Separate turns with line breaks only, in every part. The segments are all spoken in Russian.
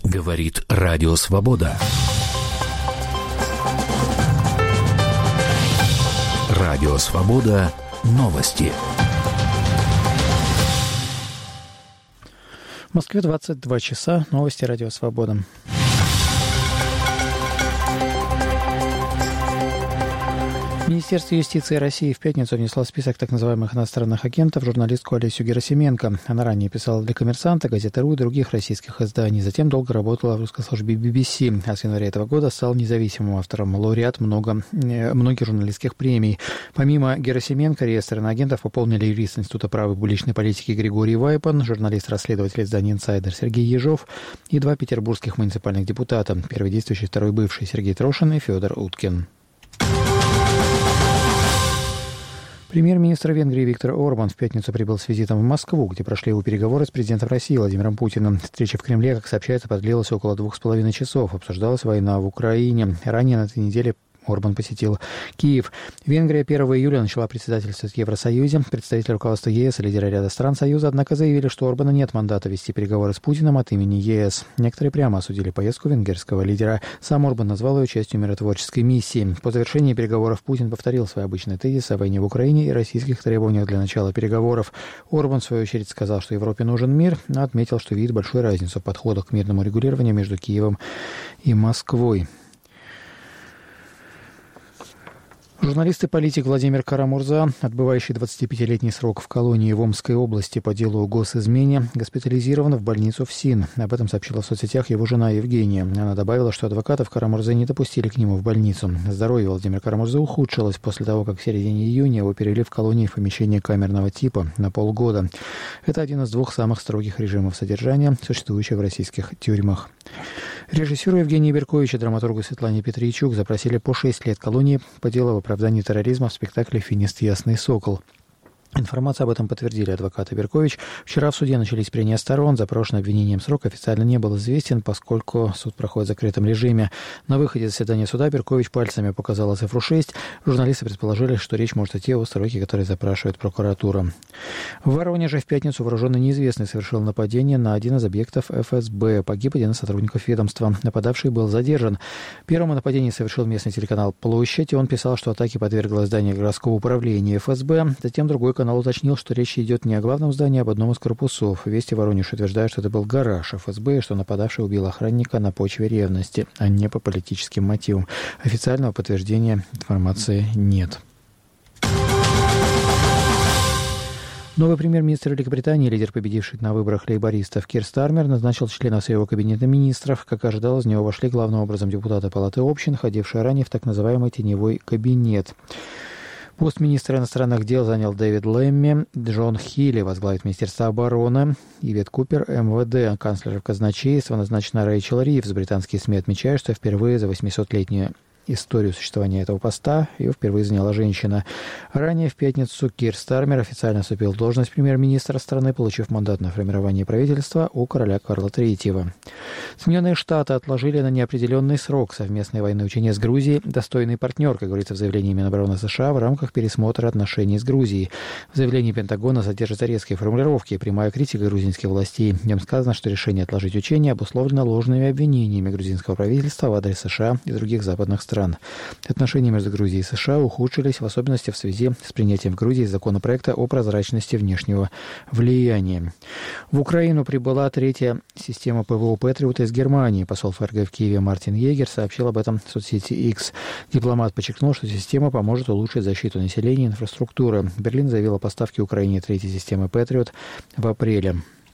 Говорит Радио Свобода. Радио Свобода. Новости.
В Москве 22 часа. Новости Радио Свобода. Министерство юстиции России в пятницу внесло в список так называемых иностранных агентов журналистку Олесю Герасименко. Она ранее писала для «Коммерсанта», «Газеты.ру» и других российских изданий. Затем долго работала в русской службе BBC, а с января этого года стал независимым автором, лауреат многих журналистских премий. Помимо Герасименко, реестр иноагентов пополнили юрист Института права и публичной политики Григорий Вайпан, журналист-расследователь издания «Инсайдер» Сергей Ежов и два петербургских муниципальных депутата, первый действующий, второй бывший, Сергей Трошин и Федор Уткин. Премьер-министр Венгрии Виктор Орбан в пятницу прибыл с визитом в Москву, где прошли его переговоры с президентом России Владимиром Путиным. Встреча в Кремле, как сообщается, продлилась около 2,5 часов. Обсуждалась война в Украине. Ранее на этой неделе Орбан посетил Киев. Венгрия 1 июля начала председательствовать в Евросоюзе. Представители руководства ЕС и лидеры ряда стран Союза, однако, заявили, что у Орбана нет мандата вести переговоры с Путиным от имени ЕС. Некоторые прямо осудили поездку венгерского лидера. Сам Орбан назвал ее частью миротворческой миссии. По завершении переговоров Путин повторил свои обычные тезисы о войне в Украине и российских требованиях для начала переговоров. Орбан, в свою очередь, сказал, что Европе нужен мир, но отметил, что видит большую разницу в подходах к мирному регулированию между Киевом и Москвой. Журналист и политик Владимир Кара-Мурза, отбывающий 25-летний срок в колонии в Омской области по делу о госизмене, госпитализирован в больницу в СИН. Об этом сообщила в соцсетях его жена Евгения. Она добавила, что адвокатов Кара-Мурзы не допустили к нему в больницу. Здоровье Владимира Кара-Мурзы ухудшилось после того, как в середине июня его перевели в колонию в помещение камерного типа на полгода. Это один из двух самых строгих режимов содержания, существующих в российских тюрьмах. Режиссеру Евгению Берковичу и драматургу Светлане Петричук запросили по 6 лет колонии по делу об оправдании терроризма в спектакле «Финист. Ясный сокол». Информацию об этом подтвердили адвокат Беркович. Вчера в суде начались прения сторон. Запрошенный обвинением срок официально не был известен, поскольку суд проходит в закрытом режиме. На выходе заседания суда Беркович пальцами показала цифру 6. Журналисты предположили, что речь может идти о сроке, который запрашивает прокуратура. В Воронеже в пятницу вооруженный неизвестный совершил нападение на один из объектов ФСБ. Погиб один из сотрудников ведомства. Нападавший был задержан. Первому нападение совершил местный телеканал «Площадь», и он писал, что атаке подвергло здание городского управления ФСБ. Затем другой канал уточнил, что речь идет не о главном здании, а об одном из корпусов. Вести Воронеж утверждают, что это был гараж ФСБ, и что нападавший убил охранника на почве ревности, а не по политическим мотивам. Официального подтверждения информации нет. Новый премьер-министр Великобритании, лидер победивших на выборах лейбористов Кир Стармер, назначил членов своего кабинета министров. Как ожидалось, в него вошли главным образом депутаты Палаты общин, ходившие ранее в так называемый теневой кабинет. Пост министра иностранных дел занял Дэвид Лэмми, Джон Хилли возглавит Министерство обороны, Ивет Купер, МВД, канцлер казначейства назначена Рэйчел Ривз. Британские СМИ отмечают, что впервые за 800-летнюю историю существования этого поста ее впервые заняла женщина. Ранее в пятницу Кир Стармер официально вступил в должность премьер-министра страны, получив мандат на формирование правительства у короля Карла III. Соединенные Штаты отложили на неопределенный срок совместные военные учения с Грузией. Достойный партнер, как говорится в заявлении Минобороны США, в рамках пересмотра отношений с Грузией. В заявлении Пентагона содержатся резкие формулировки и прямая критика грузинских властей. В нем сказано, что решение отложить учения обусловлено ложными обвинениями грузинского правительства в адрес США и других западных стран. Отношения между Грузией и США ухудшились, в особенности в связи с принятием в Грузии законопроекта о прозрачности внешнего влияния. В Украину прибыла третья система ПВО «Патриот» из Германии. Посол ФРГ в Киеве Мартин Егер сообщил об этом в соцсети X. Дипломат подчеркнул, что система поможет улучшить защиту населения и инфраструктуры. Берлин заявил о поставке Украине третьей системы «Патриот» в апреле.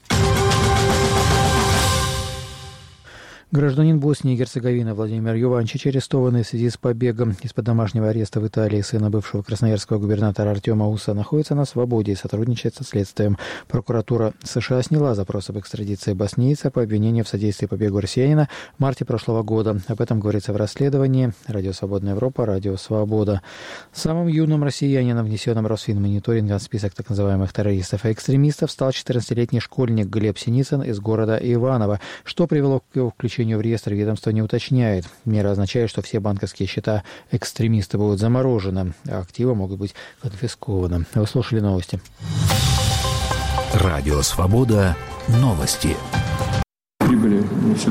Гражданин Боснии и Герцеговины Владимир Юванчич, арестованный в связи с побегом из-под домашнего ареста в Италии сына бывшего красноярского губернатора Артема Уса, находится на свободе и сотрудничает со следствием. Прокуратура США сняла запрос об экстрадиции боснийца по обвинению в содействии побегу россиянина в марте прошлого года. Об этом говорится в расследовании «Радио Свободная Европа», «Радио Свобода». Самым юным россиянином, внесенным в Росфинмониторинг в список так называемых террористов и экстремистов, стал 14-летний школьник Глеб Синицын из города Иваново. Что привело к его включению в реестр, ведомство не уточняет. Мера означает, что все банковские счета экстремиста будут заморожены, а активы могут быть конфискованы. Вы слушали новости.
Радио Свобода. Новости.